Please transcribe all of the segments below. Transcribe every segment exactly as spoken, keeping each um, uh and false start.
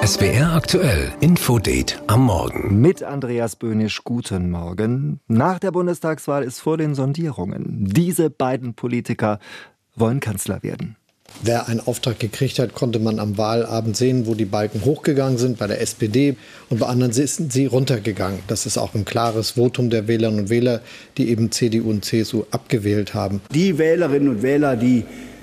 S W R aktuell Infodate am Morgen. Mit Andreas Böhnisch, guten Morgen. Nach der Bundestagswahl ist vor den Sondierungen. Diese beiden Politiker wollen Kanzler werden. Wer einen Auftrag gekriegt hat, konnte man am Wahlabend sehen, wo die Balken hochgegangen sind, bei der S P D, und bei anderen sind sie runtergegangen. Das ist auch ein klares Votum der Wählerinnen und Wähler, die eben C D U und C S U abgewählt haben. Die Wählerinnen und Wähler, die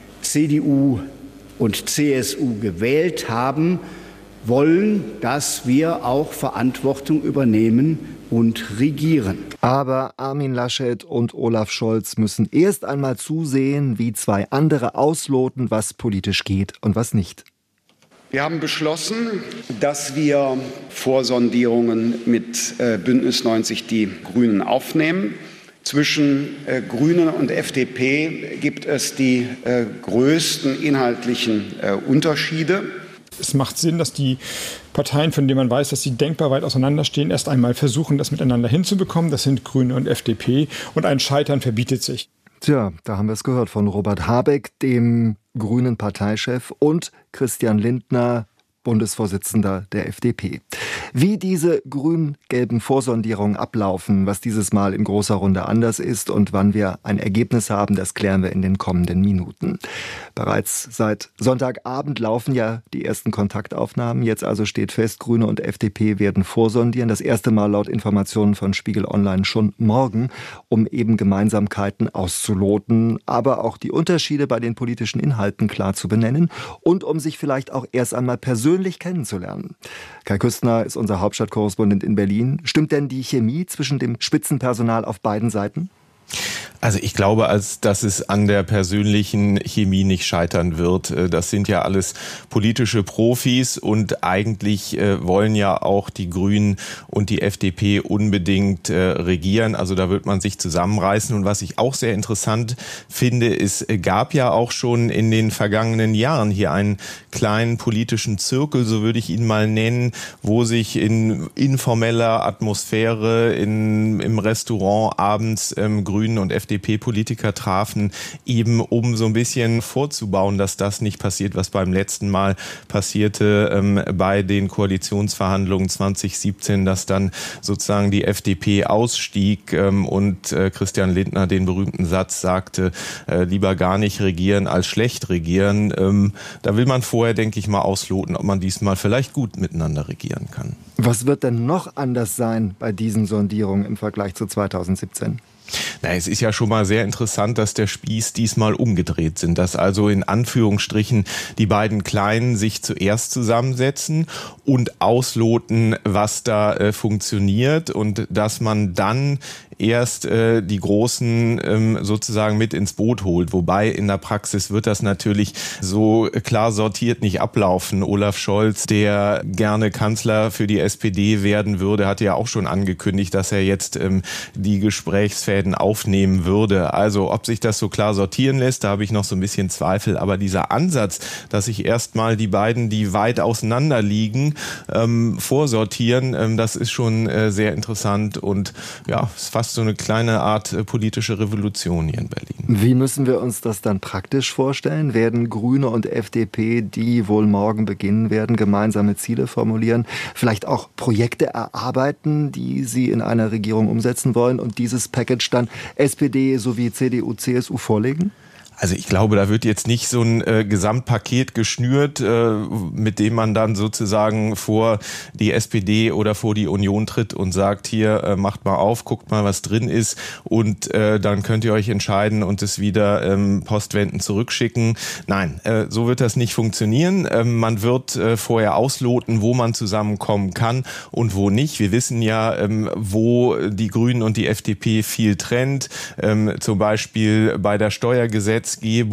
C D U und C S U gewählt haben, wollen, dass wir auch Verantwortung übernehmen und regieren. Aber Armin Laschet und Olaf Scholz müssen erst einmal zusehen, wie zwei andere ausloten, was politisch geht und was nicht. Wir haben beschlossen, dass wir Vorsondierungen mit äh, Bündnis neunzig Die Grünen aufnehmen. Zwischen äh, Grünen und F D P gibt es die äh, größten inhaltlichen äh, Unterschiede. Es macht Sinn, dass die Parteien, von denen man weiß, dass sie denkbar weit auseinanderstehen, erst einmal versuchen, das miteinander hinzubekommen. Das sind Grüne und F D P. Und ein Scheitern verbietet sich. Tja, da haben wir es gehört von Robert Habeck, dem grünen Parteichef, und Christian Lindner, Bundesvorsitzender der F D P. Wie diese grün-gelben Vorsondierungen ablaufen, was dieses Mal in großer Runde anders ist und wann wir ein Ergebnis haben, das klären wir in den kommenden Minuten. Bereits seit Sonntagabend laufen ja die ersten Kontaktaufnahmen. Jetzt also steht fest, Grüne und F D P werden vorsondieren. Das erste Mal laut Informationen von Spiegel Online schon morgen, um eben Gemeinsamkeiten auszuloten, aber auch die Unterschiede bei den politischen Inhalten klar zu benennen und um sich vielleicht auch erst einmal persönlich kennenzulernen. Kai Küstner ist unser Hauptstadtkorrespondent in Berlin. Stimmt denn die Chemie zwischen dem Spitzenpersonal auf beiden Seiten? Also ich glaube, als dass es an der persönlichen Chemie nicht scheitern wird. Das sind ja alles politische Profis und eigentlich äh, wollen ja auch die Grünen und die F D P unbedingt äh, regieren. Also da wird man sich zusammenreißen. Und was ich auch sehr interessant finde, es gab ja auch schon in den vergangenen Jahren hier einen kleinen politischen Zirkel, so würde ich ihn mal nennen, wo sich in informeller Atmosphäre in, im Restaurant abends ähm, Grünen und F D P-Politiker trafen, eben um so ein bisschen vorzubauen, dass das nicht passiert, was beim letzten Mal passierte ähm, bei den Koalitionsverhandlungen zwanzig siebzehn, dass dann sozusagen die F D P ausstieg ähm, und äh, Christian Lindner den berühmten Satz sagte, äh, lieber gar nicht regieren als schlecht regieren. Ähm, da will man vorher, denke ich mal, ausloten, ob man diesmal vielleicht gut miteinander regieren kann. Was wird denn noch anders sein bei diesen Sondierungen im Vergleich zu zweitausendsiebzehn? Na, es ist ja schon mal sehr interessant, dass der Spieß diesmal umgedreht sind, dass also in Anführungsstrichen die beiden Kleinen sich zuerst zusammensetzen und ausloten, was da äh, funktioniert und dass man dann erst äh, die Großen ähm, sozusagen mit ins Boot holt. Wobei in der Praxis wird das natürlich so klar sortiert nicht ablaufen. Olaf Scholz, der gerne Kanzler für die S P D werden würde, hatte ja auch schon angekündigt, dass er jetzt ähm, die Gesprächsfäden aufnehmen würde. Also ob sich das so klar sortieren lässt, da habe ich noch so ein bisschen Zweifel. Aber dieser Ansatz, dass sich erstmal die beiden, die weit auseinander liegen, ähm, vorsortieren, ähm, das ist schon äh, sehr interessant und ja, es ist fast so eine kleine Art äh, politische Revolution hier in Berlin. Wie müssen wir uns das dann praktisch vorstellen? Werden Grüne und F D P, die wohl morgen beginnen werden, gemeinsame Ziele formulieren, vielleicht auch Projekte erarbeiten, die sie in einer Regierung umsetzen wollen und dieses Package dann S P D sowie C D U, C S U vorlegen? Also ich glaube, da wird jetzt nicht so ein äh, Gesamtpaket geschnürt, äh, mit dem man dann sozusagen vor die S P D oder vor die Union tritt und sagt, hier, äh, macht mal auf, guckt mal, was drin ist und äh, dann könnt ihr euch entscheiden und es wieder ähm, postwenden zurückschicken. Nein, äh, so wird das nicht funktionieren. Ähm, man wird äh, vorher ausloten, wo man zusammenkommen kann und wo nicht. Wir wissen ja, ähm, wo die Grünen und die F D P viel trennt, ähm, zum Beispiel bei der Steuergesetzgebung.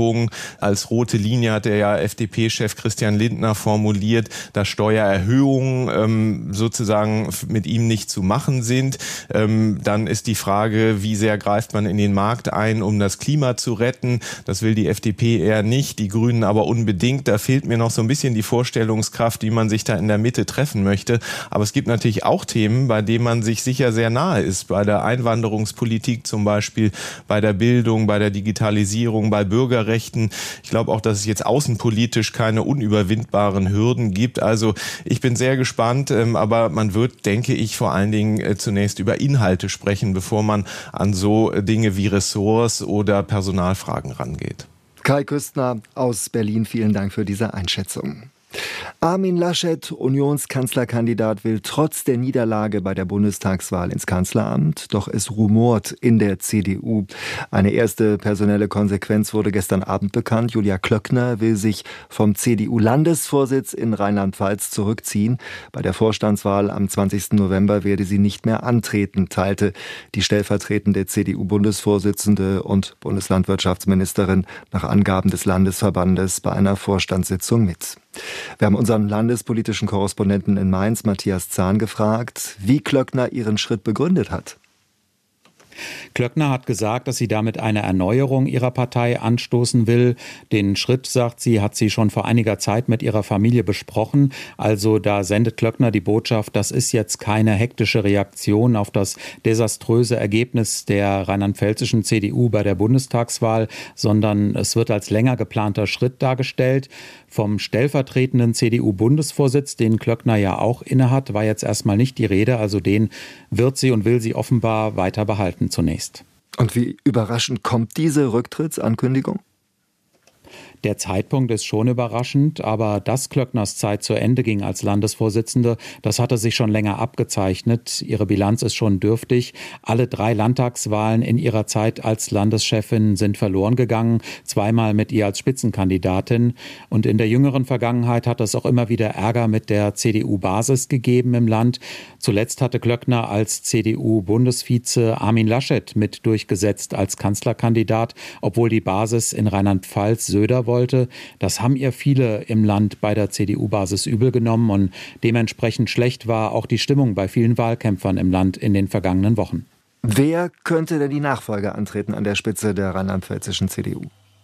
Als rote Linie hat der ja F D P-Chef Christian Lindner formuliert, dass Steuererhöhungen ähm, sozusagen mit ihm nicht zu machen sind. Ähm, dann ist die Frage, wie sehr greift man in den Markt ein, um das Klima zu retten. Das will die F D P eher nicht, die Grünen aber unbedingt. Da fehlt mir noch so ein bisschen die Vorstellungskraft, wie man sich da in der Mitte treffen möchte. Aber es gibt natürlich auch Themen, bei denen man sich sicher sehr nahe ist. Bei der Einwanderungspolitik zum Beispiel, bei der Bildung, bei der Digitalisierung, bei bei Bürgerrechten. Ich glaube auch, dass es jetzt außenpolitisch keine unüberwindbaren Hürden gibt. Also ich bin sehr gespannt, aber man wird, denke ich, vor allen Dingen zunächst über Inhalte sprechen, bevor man an so Dinge wie Ressorts oder Personalfragen rangeht. Kai Küstner aus Berlin, vielen Dank für diese Einschätzung. Armin Laschet, Unionskanzlerkandidat, will trotz der Niederlage bei der Bundestagswahl ins Kanzleramt. Doch es rumort in der C D U. Eine erste personelle Konsequenz wurde gestern Abend bekannt. Julia Klöckner will sich vom C D U-Landesvorsitz in Rheinland-Pfalz zurückziehen. Bei der Vorstandswahl am zwanzigsten November werde sie nicht mehr antreten, teilte die stellvertretende C D U-Bundesvorsitzende und Bundeslandwirtschaftsministerin nach Angaben des Landesverbandes bei einer Vorstandssitzung mit. Wir haben unseren landespolitischen Korrespondenten in Mainz, Matthias Zahn, gefragt, wie Klöckner ihren Schritt begründet hat. Klöckner hat gesagt, dass sie damit eine Erneuerung ihrer Partei anstoßen will. Den Schritt, sagt sie, hat sie schon vor einiger Zeit mit ihrer Familie besprochen. Also da sendet Klöckner die Botschaft, das ist jetzt keine hektische Reaktion auf das desaströse Ergebnis der rheinland-pfälzischen C D U bei der Bundestagswahl, sondern es wird als länger geplanter Schritt dargestellt. Vom stellvertretenden C D U-Bundesvorsitz, den Klöckner ja auch innehat, war jetzt erstmal nicht die Rede. Also den wird sie und will sie offenbar weiter behalten zunächst. Und wie überraschend kommt diese Rücktrittsankündigung? Der Zeitpunkt ist schon überraschend, aber dass Klöckners Zeit zu Ende ging als Landesvorsitzende, das hatte sich schon länger abgezeichnet. Ihre Bilanz ist schon dürftig. Alle drei Landtagswahlen in ihrer Zeit als Landeschefin sind verloren gegangen, zweimal mit ihr als Spitzenkandidatin. Und in der jüngeren Vergangenheit hat es auch immer wieder Ärger mit der C D U-Basis gegeben im Land. Zuletzt hatte Klöckner als C D U-Bundesvize Armin Laschet mit durchgesetzt als Kanzlerkandidat, obwohl die Basis in Rheinland-Pfalz Söder wollte. Das haben ihr viele im Land bei der C D U-Basis übel genommen und dementsprechend schlecht war auch die Stimmung bei vielen Wahlkämpfern im Land in den vergangenen Wochen. Wer könnte denn die Nachfolge antreten an der Spitze der rheinland-pfälzischen C D U?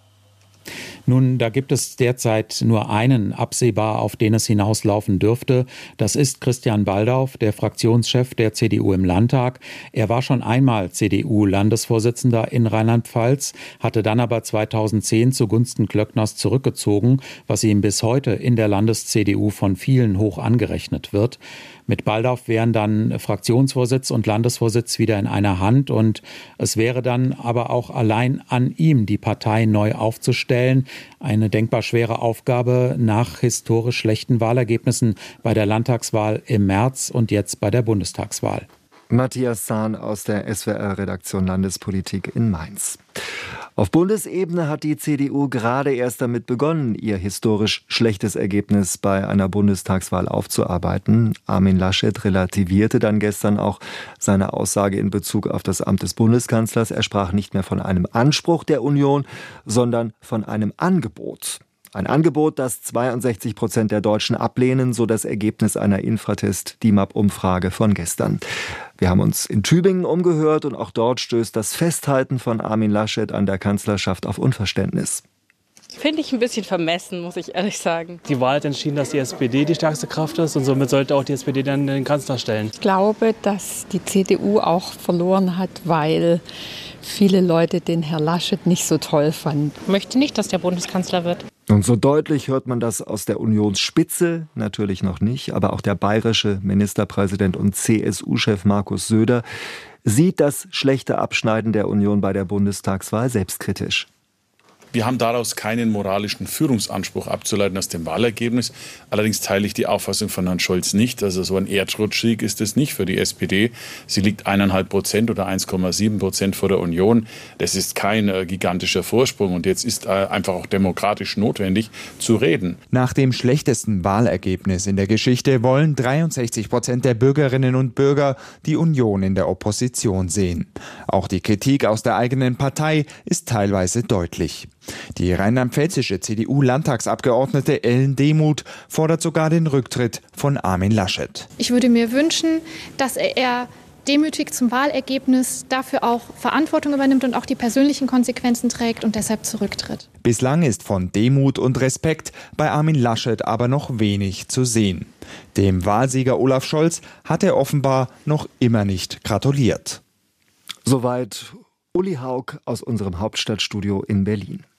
Nun, da gibt es derzeit nur einen absehbar, auf den es hinauslaufen dürfte. Das ist Christian Baldauf, der Fraktionschef der C D U im Landtag. Er war schon einmal C D U-Landesvorsitzender in Rheinland-Pfalz, hatte dann aber zweitausendzehn zugunsten Klöckners zurückgezogen, was ihm bis heute in der Landes-C D U von vielen hoch angerechnet wird. Mit Baldauf wären dann Fraktionsvorsitz und Landesvorsitz wieder in einer Hand und es wäre dann aber auch allein an ihm, die Partei neu aufzustellen. Eine denkbar schwere Aufgabe nach historisch schlechten Wahlergebnissen bei der Landtagswahl im März und jetzt bei der Bundestagswahl. Matthias Zahn aus der S W R-Redaktion Landespolitik in Mainz. Auf Bundesebene hat die C D U gerade erst damit begonnen, ihr historisch schlechtes Ergebnis bei einer Bundestagswahl aufzuarbeiten. Armin Laschet relativierte dann gestern auch seine Aussage in Bezug auf das Amt des Bundeskanzlers. Er sprach nicht mehr von einem Anspruch der Union, sondern von einem Angebot. Ein Angebot, das zweiundsechzig Prozent der Deutschen ablehnen, so das Ergebnis einer Infratest-D I M A P-Umfrage von gestern. Wir haben uns in Tübingen umgehört und auch dort stößt das Festhalten von Armin Laschet an der Kanzlerschaft auf Unverständnis. Finde ich ein bisschen vermessen, muss ich ehrlich sagen. Die Wahl hat entschieden, dass die S P D die stärkste Kraft ist und somit sollte auch die S P D dann den Kanzler stellen. Ich glaube, dass die C D U auch verloren hat, weil viele Leute den Herrn Laschet nicht so toll fanden. Ich möchte nicht, dass der Bundeskanzler wird. Und so deutlich hört man das aus der Unionsspitze natürlich noch nicht, aber auch der bayerische Ministerpräsident und C S U-Chef Markus Söder sieht das schlechte Abschneiden der Union bei der Bundestagswahl selbstkritisch. Wir haben daraus keinen moralischen Führungsanspruch abzuleiten aus dem Wahlergebnis. Allerdings teile ich die Auffassung von Herrn Scholz nicht. Also so ein Erdrutschsieg ist es nicht für die S P D. Sie liegt eineinhalb Prozent oder eins Komma sieben Prozent vor der Union. Das ist kein äh, gigantischer Vorsprung. Und jetzt ist äh, einfach auch demokratisch notwendig zu reden. Nach dem schlechtesten Wahlergebnis in der Geschichte wollen dreiundsechzig Prozent der Bürgerinnen und Bürger die Union in der Opposition sehen. Auch die Kritik aus der eigenen Partei ist teilweise deutlich. Die rheinland-pfälzische C D U-Landtagsabgeordnete Ellen Demuth fordert sogar den Rücktritt von Armin Laschet. Ich würde mir wünschen, dass er demütig zum Wahlergebnis dafür auch Verantwortung übernimmt und auch die persönlichen Konsequenzen trägt und deshalb zurücktritt. Bislang ist von Demut und Respekt bei Armin Laschet aber noch wenig zu sehen. Dem Wahlsieger Olaf Scholz hat er offenbar noch immer nicht gratuliert. Soweit Uli Haug aus unserem Hauptstadtstudio in Berlin.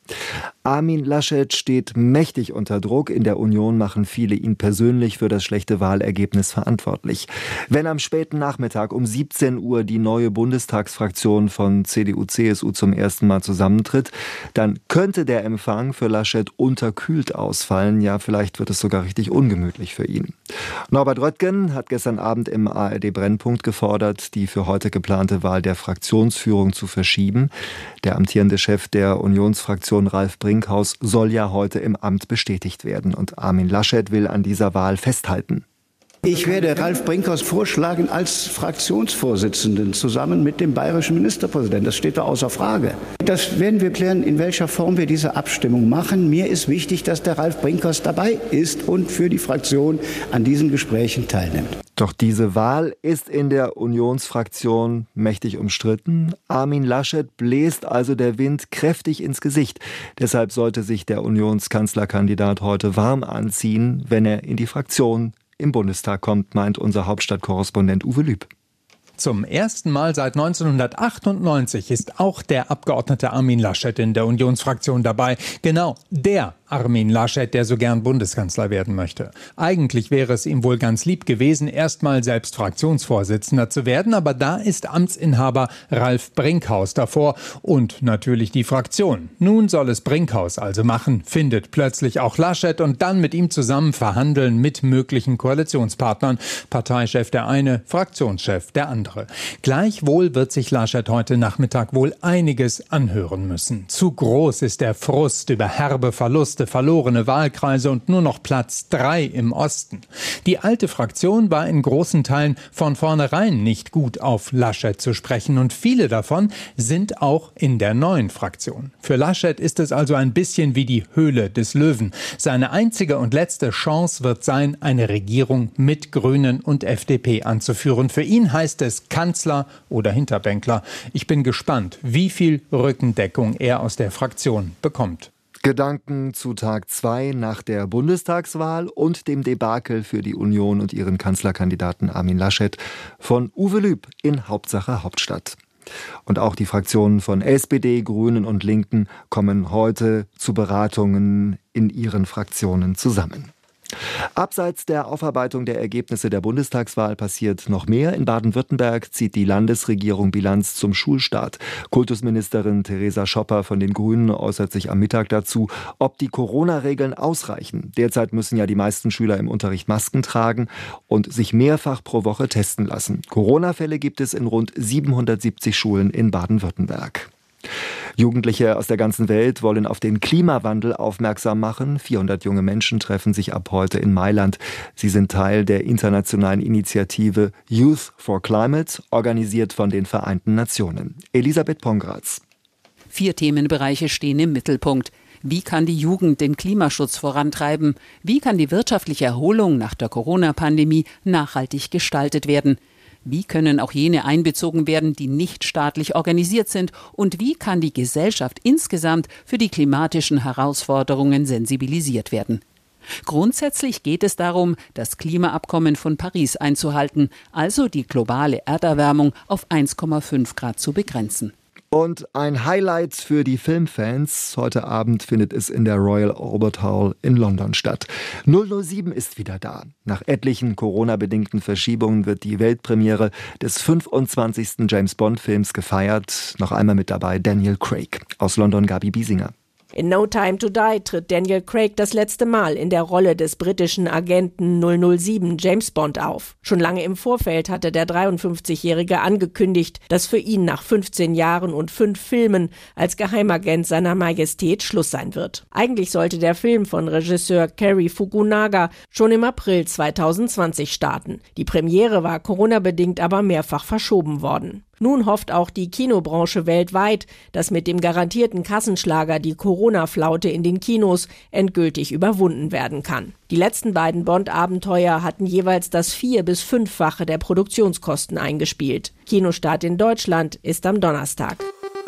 Armin Laschet steht mächtig unter Druck. In der Union machen viele ihn persönlich für das schlechte Wahlergebnis verantwortlich. Wenn am späten Nachmittag um siebzehn Uhr die neue Bundestagsfraktion von C D U C S U zum ersten Mal zusammentritt, dann könnte der Empfang für Laschet unterkühlt ausfallen. Ja, vielleicht wird es sogar richtig ungemütlich für ihn. Norbert Röttgen hat gestern Abend im A R D-Brennpunkt gefordert, die für heute geplante Wahl der Fraktionsführung zu verschieben. Der amtierende Chef der Unionsfraktion Ralf Brinkhaus soll ja heute im Amt bestätigt werden. Und Armin Laschet will an dieser Wahl festhalten. Ich werde Ralf Brinkhaus vorschlagen als Fraktionsvorsitzenden zusammen mit dem bayerischen Ministerpräsidenten. Das steht da außer Frage. Das werden wir klären, in welcher Form wir diese Abstimmung machen. Mir ist wichtig, dass der Ralf Brinkhaus dabei ist und für die Fraktion an diesen Gesprächen teilnimmt. Doch diese Wahl ist in der Unionsfraktion mächtig umstritten. Armin Laschet bläst also der Wind kräftig ins Gesicht. Deshalb sollte sich der Unionskanzlerkandidat heute warm anziehen, wenn er in die Fraktion im Bundestag kommt, meint unser Hauptstadtkorrespondent Uwe Lüb. Zum ersten Mal seit neunzehnhundertachtundneunzig ist auch der Abgeordnete Armin Laschet in der Unionsfraktion dabei. Genau, der Armin Laschet, der so gern Bundeskanzler werden möchte. Eigentlich wäre es ihm wohl ganz lieb gewesen, erstmal selbst Fraktionsvorsitzender zu werden, aber da ist Amtsinhaber Ralf Brinkhaus davor und natürlich die Fraktion. Nun soll es Brinkhaus also machen, findet plötzlich auch Laschet und dann mit ihm zusammen verhandeln mit möglichen Koalitionspartnern. Parteichef der eine, Fraktionschef der andere. Gleichwohl wird sich Laschet heute Nachmittag wohl einiges anhören müssen. Zu groß ist der Frust über herbe Verluste, verlorene Wahlkreise und nur noch Platz drei im Osten. Die alte Fraktion war in großen Teilen von vornherein nicht gut auf Laschet zu sprechen und viele davon sind auch in der neuen Fraktion. Für Laschet ist es also ein bisschen wie die Höhle des Löwen. Seine einzige und letzte Chance wird sein, eine Regierung mit Grünen und F D P anzuführen. Für ihn heißt es Kanzler oder Hinterbänkler. Ich bin gespannt, wie viel Rückendeckung er aus der Fraktion bekommt. Gedanken zu Tag zwei nach der Bundestagswahl und dem Debakel für die Union und ihren Kanzlerkandidaten Armin Laschet von Uwe Lüb in Hauptsache Hauptstadt. Und auch die Fraktionen von S P D, Grünen und Linken kommen heute zu Beratungen in ihren Fraktionen zusammen. Abseits der Aufarbeitung der Ergebnisse der Bundestagswahl passiert noch mehr. In Baden-Württemberg zieht die Landesregierung Bilanz zum Schulstart. Kultusministerin Theresa Schopper von den Grünen äußert sich am Mittag dazu, ob die Corona-Regeln ausreichen. Derzeit müssen ja die meisten Schüler im Unterricht Masken tragen und sich mehrfach pro Woche testen lassen. Corona-Fälle gibt es in rund siebenhundertsiebzig Schulen in Baden-Württemberg. Jugendliche aus der ganzen Welt wollen auf den Klimawandel aufmerksam machen. vierhundert junge Menschen treffen sich ab heute in Mailand. Sie sind Teil der internationalen Initiative Youth for Climate, organisiert von den Vereinten Nationen. Elisabeth Pongratz. Vier Themenbereiche stehen im Mittelpunkt. Wie kann die Jugend den Klimaschutz vorantreiben? Wie kann die wirtschaftliche Erholung nach der Corona-Pandemie nachhaltig gestaltet werden? Wie können auch jene einbezogen werden, die nicht staatlich organisiert sind? Und wie kann die Gesellschaft insgesamt für die klimatischen Herausforderungen sensibilisiert werden? Grundsätzlich geht es darum, das Klimaabkommen von Paris einzuhalten, also die globale Erderwärmung auf eins Komma fünf Grad zu begrenzen. Und ein Highlight für die Filmfans. Heute Abend findet es in der Royal Albert Hall in London statt. null null sieben ist wieder da. Nach etlichen Corona-bedingten Verschiebungen wird die Weltpremiere des fünfundzwanzigsten James-Bond-Films gefeiert. Noch einmal mit dabei Daniel Craig. Aus London Gabi Biesinger. In No Time to Die tritt Daniel Craig das letzte Mal in der Rolle des britischen Agenten null null sieben James Bond auf. Schon lange im Vorfeld hatte der dreiundfünfzigjährige angekündigt, dass für ihn nach fünfzehn Jahren und fünf Filmen als Geheimagent seiner Majestät Schluss sein wird. Eigentlich sollte der Film von Regisseur Cary Fukunaga schon im April zweitausendzwanzig starten. Die Premiere war Corona-bedingt aber mehrfach verschoben worden. Nun hofft auch die Kinobranche weltweit, dass mit dem garantierten Kassenschlager die Corona-Flaute in den Kinos endgültig überwunden werden kann. Die letzten beiden Bond-Abenteuer hatten jeweils das vier- bis fünffache der Produktionskosten eingespielt. Kinostart in Deutschland ist am Donnerstag.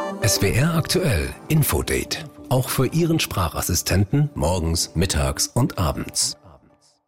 S W R aktuell Infodate. Auch für Ihren Sprachassistenten morgens, mittags und abends.